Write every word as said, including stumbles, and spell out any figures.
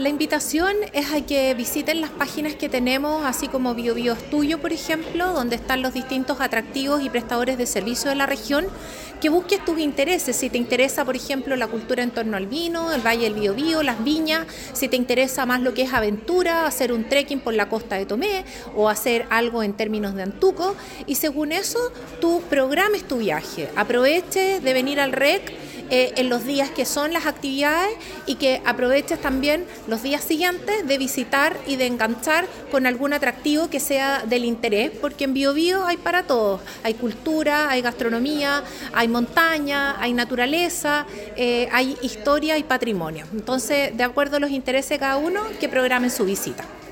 la invitación es a que visiten las páginas que tenemos, así como Bio Bio es Tuyo, por ejemplo, donde están los distintos atractivos y prestadores de servicio de la región, que busques tus intereses. Si te interesa, por ejemplo, la cultura en torno al vino, el Valle del Biobío, las viñas, si te interesa más lo que es aventura, hacer un trekking por la costa de Tomé o hacer algo en términos de Antuco, y según eso tú programes tu viaje, aproveches de venir al R E C eh, en los días que son las actividades y que aproveches también los días siguientes de visitar y de enganchar con algún atractivo que sea del interés, porque en Biobío hay para todos, hay cultura, hay gastronomía, hay montaña, hay naturaleza, eh, hay historia y patrimonio. Entonces, de acuerdo a los intereses de cada uno, que programen su visita.